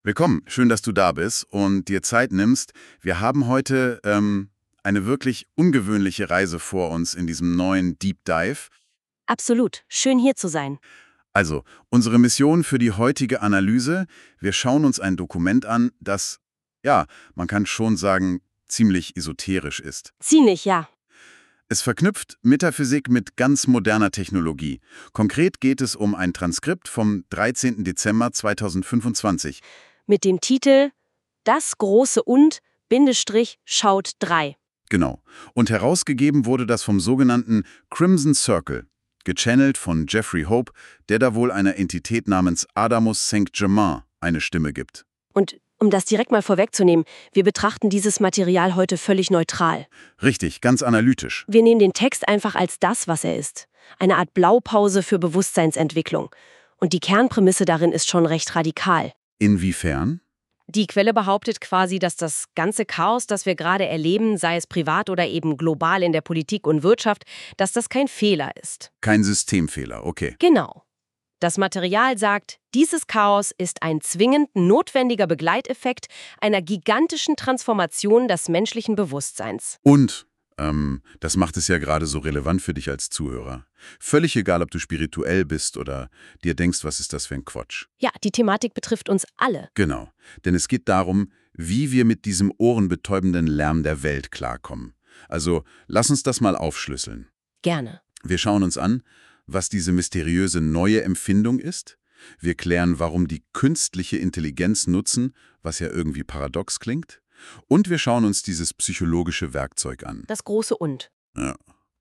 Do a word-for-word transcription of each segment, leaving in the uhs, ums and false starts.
Willkommen, schön, dass du da bist und dir Zeit nimmst. Wir haben heute ähm, eine wirklich ungewöhnliche Reise vor uns in diesem neuen Deep Dive. Absolut, schön hier zu sein. Also, unsere Mission für die heutige Analyse, wir schauen uns ein Dokument an, das, ja, man kann schon sagen, ziemlich esoterisch ist. Ziemlich, ja. Es verknüpft Metaphysik mit ganz moderner Technologie. Konkret geht es um ein Transkript vom dreizehnten Dezember zweitausendfünfundzwanzig. Mit dem Titel Das große Und, Bindestrich, schaut drei. Genau. Und herausgegeben wurde das vom sogenannten Crimson Circle, gechannelt von Jeffrey Hope, der da wohl einer Entität namens Adamus Saint-Germain eine Stimme gibt. Und um das direkt mal vorwegzunehmen, wir betrachten dieses Material heute völlig neutral. Richtig, ganz analytisch. Wir nehmen den Text einfach als das, was er ist. Eine Art Blaupause für Bewusstseinsentwicklung. Und die Kernprämisse darin ist schon recht radikal. Inwiefern? Die Quelle behauptet quasi, dass das ganze Chaos, das wir gerade erleben, sei es privat oder eben global in der Politik und Wirtschaft, dass das kein Fehler ist. Kein Systemfehler, okay. Genau. Das Material sagt, dieses Chaos ist ein zwingend notwendiger Begleiteffekt einer gigantischen Transformation des menschlichen Bewusstseins. Und, ähm, das macht es ja gerade so relevant für dich als Zuhörer. Völlig egal, ob du spirituell bist oder dir denkst, was ist das für ein Quatsch. Ja, die Thematik betrifft uns alle. Genau, denn es geht darum, wie wir mit diesem ohrenbetäubenden Lärm der Welt klarkommen. Also, lass uns das mal aufschlüsseln. Gerne. Wir schauen uns an, was diese mysteriöse neue Empfindung ist. Wir klären, warum die künstliche Intelligenz nutzen, was ja irgendwie paradox klingt. Und wir schauen uns dieses psychologische Werkzeug an. Das große Und. Ja.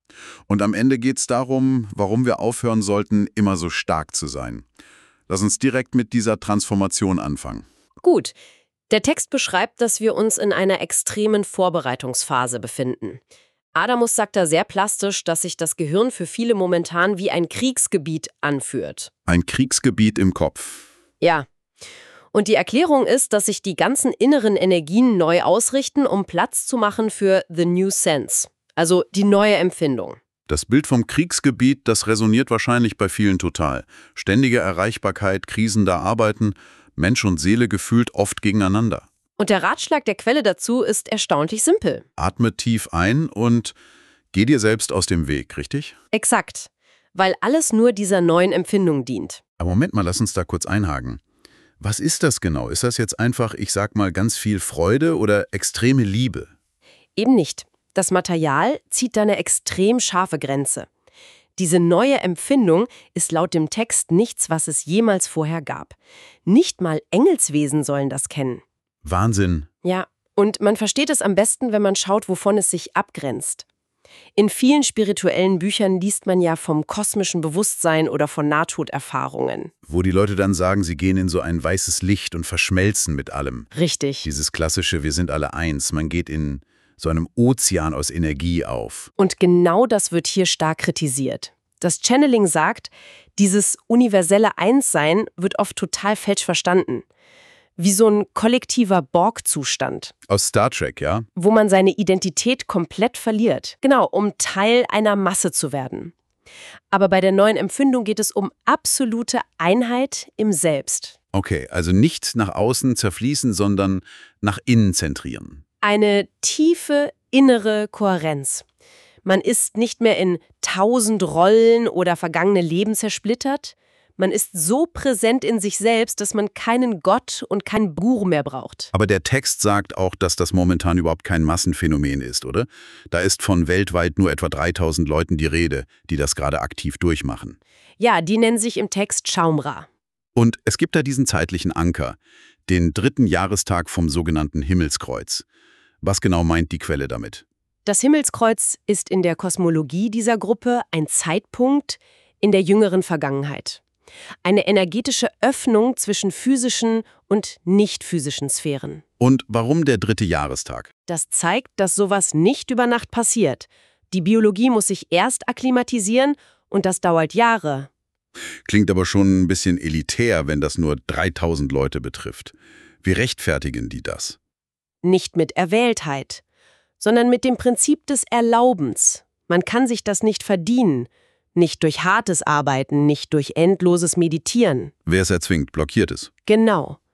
Und am Ende geht es darum, warum wir aufhören sollten, immer so stark zu sein. Lass uns direkt mit dieser Transformation anfangen. Gut. Der Text beschreibt, dass wir uns in einer extremen Vorbereitungsphase befinden. Adamus sagt da sehr plastisch, dass sich das Gehirn für viele momentan wie ein Kriegsgebiet anfühlt. Ein Kriegsgebiet im Kopf. Ja. Und die Erklärung ist, dass sich die ganzen inneren Energien neu ausrichten, um Platz zu machen für the new sense, also die neue Empfindung. Das Bild vom Kriegsgebiet, das resoniert wahrscheinlich bei vielen total. Ständige Erreichbarkeit, krisender Arbeiten, Mensch und Seele gefühlt oft gegeneinander. Und der Ratschlag der Quelle dazu ist erstaunlich simpel. Atme tief ein und geh dir selbst aus dem Weg, richtig? Exakt. Weil alles nur dieser neuen Empfindung dient. Aber Moment mal, lass uns da kurz einhaken. Was ist das genau? Ist das jetzt einfach, ich sag mal, ganz viel Freude oder extreme Liebe? Eben nicht. Das Material zieht da eine extrem scharfe Grenze. Diese neue Empfindung ist laut dem Text nichts, was es jemals vorher gab. Nicht mal Engelswesen sollen das kennen. Wahnsinn. Ja, und man versteht es am besten, wenn man schaut, wovon es sich abgrenzt. In vielen spirituellen Büchern liest man ja vom kosmischen Bewusstsein oder von Nahtoderfahrungen. Wo die Leute dann sagen, sie gehen in so ein weißes Licht und verschmelzen mit allem. Richtig. Dieses klassische, wir sind alle eins. Man geht in so einem Ozean aus Energie auf. Und genau das wird hier stark kritisiert. Das Channeling sagt, dieses universelle Einssein wird oft total falsch verstanden. Wie so ein kollektiver Borg-Zustand. Aus Star Trek, ja? Wo man seine Identität komplett verliert. Genau, um Teil einer Masse zu werden. Aber bei der neuen Empfindung geht es um absolute Einheit im Selbst. Okay, also nicht nach außen zerfließen, sondern nach innen zentrieren. Eine tiefe innere Kohärenz. Man ist nicht mehr in tausend Rollen oder vergangene Leben zersplittert. Man ist so präsent in sich selbst, dass man keinen Gott und keinen Guru mehr braucht. Aber der Text sagt auch, dass das momentan überhaupt kein Massenphänomen ist, oder? Da ist von weltweit nur etwa dreitausend Leuten die Rede, die das gerade aktiv durchmachen. Ja, die nennen sich im Text Schaumra. Und es gibt da diesen zeitlichen Anker, den dritten Jahrestag vom sogenannten Himmelskreuz. Was genau meint die Quelle damit? Das Himmelskreuz ist in der Kosmologie dieser Gruppe ein Zeitpunkt in der jüngeren Vergangenheit. Eine energetische Öffnung zwischen physischen und nicht-physischen Sphären. Und warum der dritte Jahrestag? Das zeigt, dass sowas nicht über Nacht passiert. Die Biologie muss sich erst akklimatisieren und das dauert Jahre. Klingt aber schon ein bisschen elitär, wenn das nur dreitausend Leute betrifft. Wie rechtfertigen die das? Nicht mit Erwähltheit, sondern mit dem Prinzip des Erlaubens. Man kann sich das nicht verdienen. Nicht durch hartes Arbeiten, nicht durch endloses Meditieren. Wer es erzwingt, blockiert es. Genau.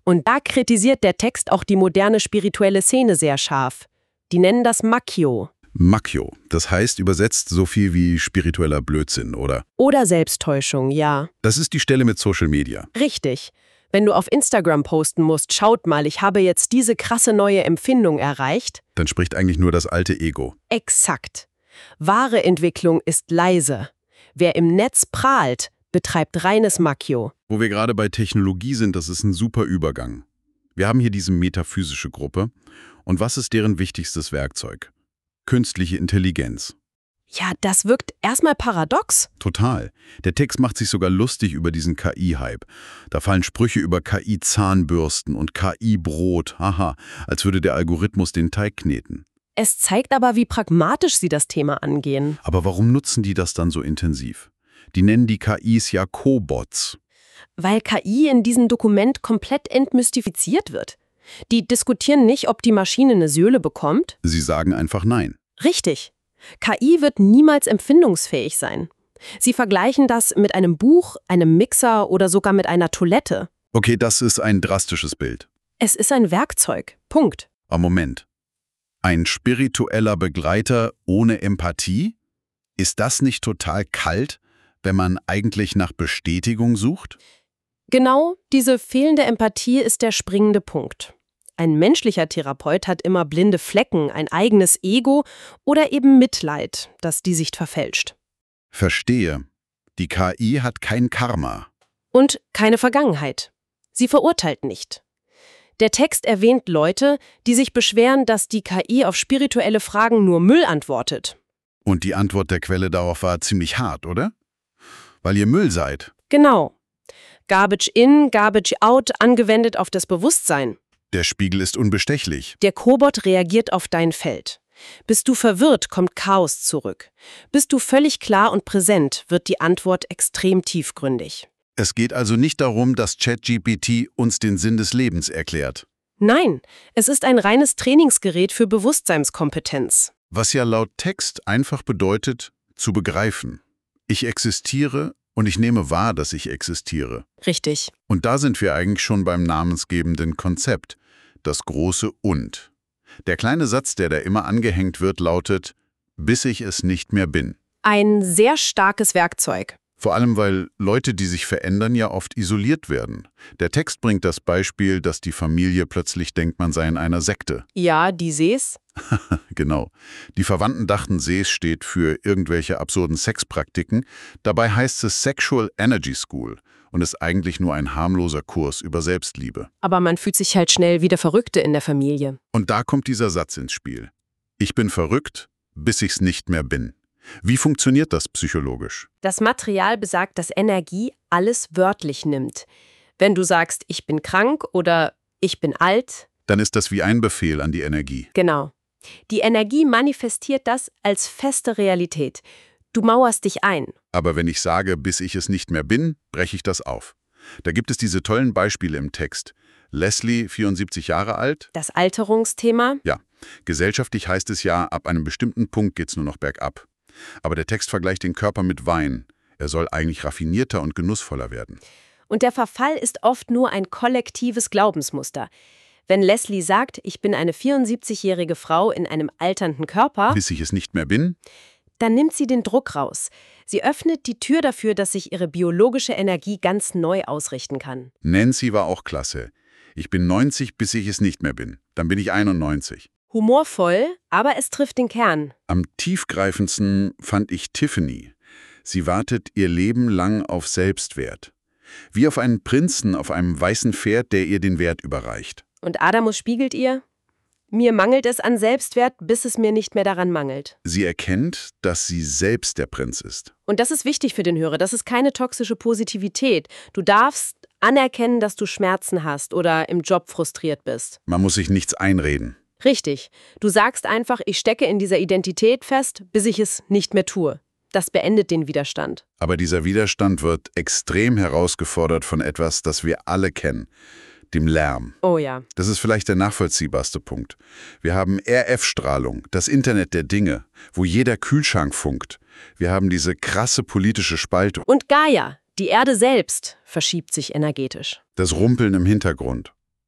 Und da kritisiert der Text auch die moderne spirituelle Szene sehr scharf. Die nennen das Makyo. Makyo, das heißt übersetzt so viel wie spiritueller Blödsinn, oder? Oder Selbsttäuschung, ja. Das ist die Stelle mit Social Media. Richtig. Wenn du auf Instagram posten musst, schaut mal, ich habe jetzt diese krasse neue Empfindung erreicht. Dann spricht eigentlich nur das alte Ego. Exakt. Wahre Entwicklung ist leise. Wer im Netz prahlt, betreibt reines Makyo. Wo wir gerade bei Technologie sind, das ist ein super Übergang. Wir haben hier diese metaphysische Gruppe. Und was ist deren wichtigstes Werkzeug? Künstliche Intelligenz. Ja, das wirkt erstmal paradox. Total. Der Text macht sich sogar lustig über diesen K I-Hype. Da fallen Sprüche über K I-Zahnbürsten und K I-Brot. Haha, als würde der Algorithmus den Teig kneten. Es zeigt aber, wie pragmatisch sie das Thema angehen. Aber warum nutzen die das dann so intensiv? Die nennen die K Is ja Cobots. Weil K I in diesem Dokument komplett entmystifiziert wird. Die diskutieren nicht, ob die Maschine eine Seele bekommt. Sie sagen einfach Nein. Richtig. K I wird niemals empfindungsfähig sein. Sie vergleichen das mit einem Buch, einem Mixer oder sogar mit einer Toilette. Okay, das ist ein drastisches Bild. Es ist ein Werkzeug. Punkt. Aber Moment. Ein spiritueller Begleiter ohne Empathie? Ist das nicht total kalt, wenn man eigentlich nach Bestätigung sucht? Genau, diese fehlende Empathie ist der springende Punkt. Ein menschlicher Therapeut hat immer blinde Flecken, ein eigenes Ego oder eben Mitleid, das die Sicht verfälscht. Verstehe. Die K I hat kein Karma. Und keine Vergangenheit. Sie verurteilt nicht. Der Text erwähnt Leute, die sich beschweren, dass die K I auf spirituelle Fragen nur Müll antwortet. Und die Antwort der Quelle darauf war ziemlich hart, oder? Weil ihr Müll seid. Genau. Garbage in, Garbage out, angewendet auf das Bewusstsein. Der Spiegel ist unbestechlich. Der Cobot reagiert auf dein Feld. Bist du verwirrt, kommt Chaos zurück. Bist du völlig klar und präsent, wird die Antwort extrem tiefgründig. Es geht also nicht darum, dass ChatGPT uns den Sinn des Lebens erklärt. Nein, es ist ein reines Trainingsgerät für Bewusstseinskompetenz. Was ja laut Text einfach bedeutet, zu begreifen. Ich existiere und ich nehme wahr, dass ich existiere. Richtig. Und da sind wir eigentlich schon beim namensgebenden Konzept, das große Und. Der kleine Satz, der da immer angehängt wird, lautet, bis ich es nicht mehr bin. Ein sehr starkes Werkzeug. Vor allem, weil Leute, die sich verändern, ja oft isoliert werden. Der Text bringt das Beispiel, dass die Familie plötzlich denkt, man sei in einer Sekte. Ja, die Sees. Genau. Die Verwandten dachten, Sees steht für irgendwelche absurden Sexpraktiken. Dabei heißt es Sexual Energy School und ist eigentlich nur ein harmloser Kurs über Selbstliebe. Aber man fühlt sich halt schnell wie der Verrückte in der Familie. Und da kommt dieser Satz ins Spiel. Ich bin verrückt, bis ich's nicht mehr bin. Wie funktioniert das psychologisch? Das Material besagt, dass Energie alles wörtlich nimmt. Wenn du sagst, ich bin krank oder ich bin alt. Dann ist das wie ein Befehl an die Energie. Genau. Die Energie manifestiert das als feste Realität. Du mauerst dich ein. Aber wenn ich sage, bis ich es nicht mehr bin, breche ich das auf. Da gibt es diese tollen Beispiele im Text. Leslie, vierundsiebzig Jahre alt. Das Alterungsthema? Ja, gesellschaftlich heißt es ja, ab einem bestimmten Punkt geht's nur noch bergab. Aber der Text vergleicht den Körper mit Wein. Er soll eigentlich raffinierter und genussvoller werden. Und der Verfall ist oft nur ein kollektives Glaubensmuster. Wenn Leslie sagt, ich bin eine vierundsiebzigjährige Frau in einem alternden Körper, bis ich es nicht mehr bin, dann nimmt sie den Druck raus. Sie öffnet die Tür dafür, dass sich ihre biologische Energie ganz neu ausrichten kann. Nancy war auch klasse. Ich bin neunzig, bis ich es nicht mehr bin. Dann bin ich einundneunzig. Humorvoll, aber es trifft den Kern. Am tiefgreifendsten fand ich Tiffany. Sie wartet ihr Leben lang auf Selbstwert. Wie auf einen Prinzen auf einem weißen Pferd, der ihr den Wert überreicht. Und Adamus spiegelt ihr: Mir mangelt es an Selbstwert, bis es mir nicht mehr daran mangelt. Sie erkennt, dass sie selbst der Prinz ist. Und das ist wichtig für den Hörer. Das ist keine toxische Positivität. Du darfst anerkennen, dass du Schmerzen hast oder im Job frustriert bist. Man muss sich nichts einreden. Richtig. Du sagst einfach, ich stecke in dieser Identität fest, bis ich es nicht mehr tue. Das beendet den Widerstand. Aber dieser Widerstand wird extrem herausgefordert von etwas, das wir alle kennen. Dem Lärm. Oh ja. Das ist vielleicht der nachvollziehbarste Punkt. Wir haben R F-Strahlung, das Internet der Dinge, wo jeder Kühlschrank funkt. Wir haben diese krasse politische Spaltung. Und Gaia, die Erde selbst, verschiebt sich energetisch. Das Rumpeln im Hintergrund.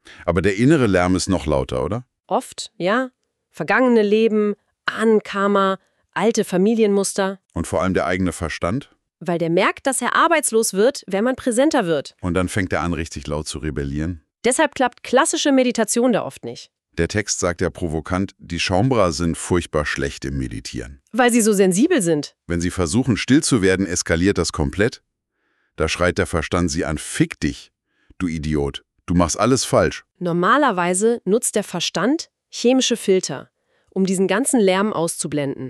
Aber der innere Lärm ist noch lauter, oder? Oft, ja. Vergangene Leben, Ahnenkarma, alte Familienmuster. Und vor allem der eigene Verstand? Weil der merkt, dass er arbeitslos wird, wenn man präsenter wird. Und dann fängt er an, richtig laut zu rebellieren? Deshalb klappt klassische Meditation da oft nicht. Der Text sagt ja provokant, die Chambra sind furchtbar schlecht im Meditieren. Weil sie so sensibel sind. Wenn sie versuchen, still zu werden, eskaliert das komplett. Da schreit der Verstand sie an, fick dich, du Idiot, du machst alles falsch. Normalerweise nutzt der Verstand chemische Filter, um diesen ganzen Lärm auszublenden.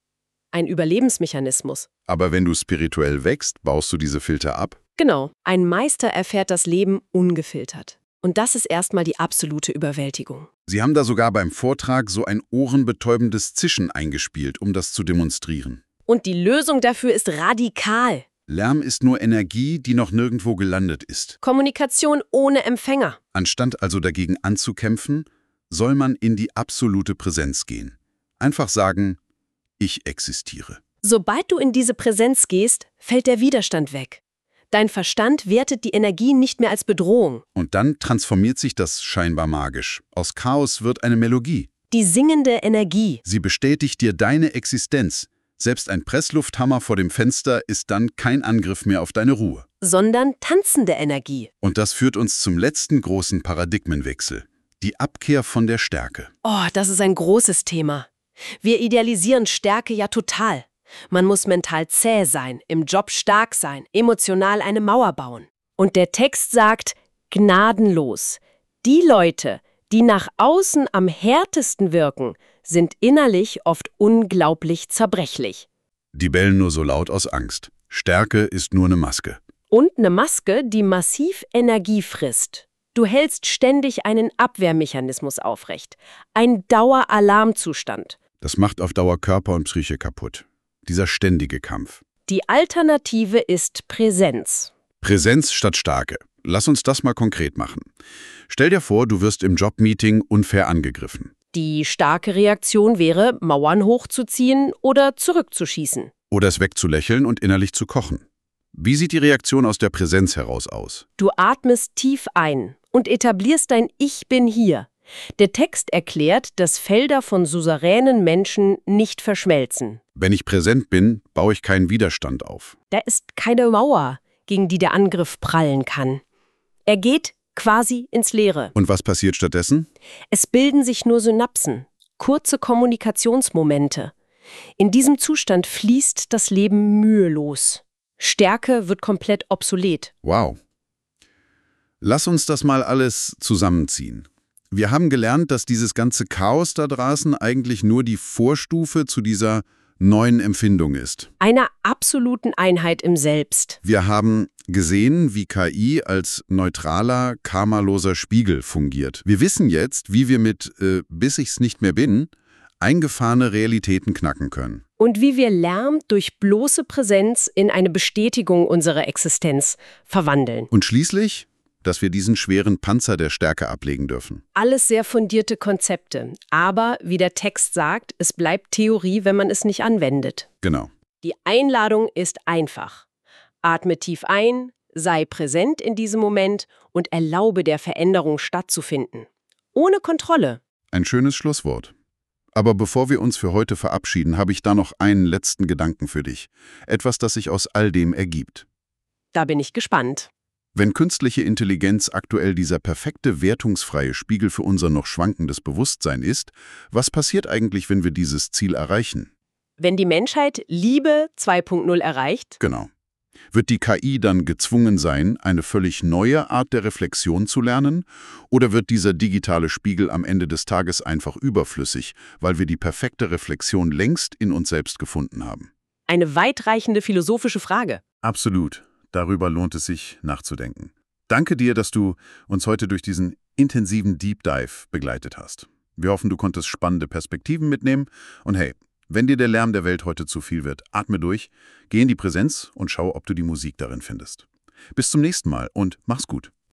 Ein Überlebensmechanismus. Aber wenn du spirituell wächst, baust du diese Filter ab? Genau, ein Meister erfährt das Leben ungefiltert. Und das ist erstmal die absolute Überwältigung. Sie haben da sogar beim Vortrag so ein ohrenbetäubendes Zischen eingespielt, um das zu demonstrieren. Und die Lösung dafür ist radikal. Lärm ist nur Energie, die noch nirgendwo gelandet ist. Kommunikation ohne Empfänger. Anstatt also dagegen anzukämpfen, soll man in die absolute Präsenz gehen. Einfach sagen, ich existiere. Sobald du in diese Präsenz gehst, fällt der Widerstand weg. Dein Verstand wertet die Energie nicht mehr als Bedrohung. Und dann transformiert sich das scheinbar magisch. Aus Chaos wird eine Melodie. Die singende Energie. Sie bestätigt dir deine Existenz. Selbst ein Presslufthammer vor dem Fenster ist dann kein Angriff mehr auf deine Ruhe. Sondern tanzende Energie. Und das führt uns zum letzten großen Paradigmenwechsel. Die Abkehr von der Stärke. Oh, das ist ein großes Thema. Wir idealisieren Stärke ja total. Man muss mental zäh sein, im Job stark sein, emotional eine Mauer bauen. Und der Text sagt, gnadenlos. Die Leute, die nach außen am härtesten wirken, sind innerlich oft unglaublich zerbrechlich. Die bellen nur so laut aus Angst. Stärke ist nur eine Maske. Und eine Maske, die massiv Energie frisst. Du hältst ständig einen Abwehrmechanismus aufrecht. Ein Daueralarmzustand. Das macht auf Dauer Körper und Psyche kaputt. Dieser ständige Kampf. Die Alternative ist Präsenz. Präsenz statt Stärke. Lass uns das mal konkret machen. Stell dir vor, du wirst im Jobmeeting unfair angegriffen. Die starke Reaktion wäre, Mauern hochzuziehen oder zurückzuschießen. Oder es wegzulächeln und innerlich zu kochen. Wie sieht die Reaktion aus der Präsenz heraus aus? Du atmest tief ein und etablierst dein Ich bin hier. Der Text erklärt, dass Felder von souveränen Menschen nicht verschmelzen. Wenn ich präsent bin, baue ich keinen Widerstand auf. Da ist keine Mauer, gegen die der Angriff prallen kann. Er geht quasi ins Leere. Und was passiert stattdessen? Es bilden sich nur Synapsen, kurze Kommunikationsmomente. In diesem Zustand fließt das Leben mühelos. Stärke wird komplett obsolet. Wow. Lass uns das mal alles zusammenziehen. Wir haben gelernt, dass dieses ganze Chaos da draußen eigentlich nur die Vorstufe zu dieser neuen Empfindung ist. Einer absoluten Einheit im Selbst. Wir haben gesehen, wie K I als neutraler, karmaloser Spiegel fungiert. Wir wissen jetzt, wie wir mit äh, bis ich's nicht mehr bin, eingefahrene Realitäten knacken können. Und wie wir Lärm durch bloße Präsenz in eine Bestätigung unserer Existenz verwandeln. Und schließlich, dass wir diesen schweren Panzer der Stärke ablegen dürfen. Alles sehr fundierte Konzepte. Aber, wie der Text sagt, es bleibt Theorie, wenn man es nicht anwendet. Genau. Die Einladung ist einfach. Atme tief ein, sei präsent in diesem Moment und erlaube der Veränderung stattzufinden. Ohne Kontrolle. Ein schönes Schlusswort. Aber bevor wir uns für heute verabschieden, habe ich da noch einen letzten Gedanken für dich. Etwas, das sich aus all dem ergibt. Da bin ich gespannt. Wenn künstliche Intelligenz aktuell dieser perfekte, wertungsfreie Spiegel für unser noch schwankendes Bewusstsein ist, was passiert eigentlich, wenn wir dieses Ziel erreichen? Wenn die Menschheit Liebe zwei Punkt null erreicht? Genau. Wird die K I dann gezwungen sein, eine völlig neue Art der Reflexion zu lernen? Oder wird dieser digitale Spiegel am Ende des Tages einfach überflüssig, weil wir die perfekte Reflexion längst in uns selbst gefunden haben? Eine weitreichende philosophische Frage. Absolut. Darüber lohnt es sich, nachzudenken. Danke dir, dass du uns heute durch diesen intensiven Deep Dive begleitet hast. Wir hoffen, du konntest spannende Perspektiven mitnehmen. Und hey, wenn dir der Lärm der Welt heute zu viel wird, atme durch, geh in die Präsenz und schau, ob du die Musik darin findest. Bis zum nächsten Mal und mach's gut.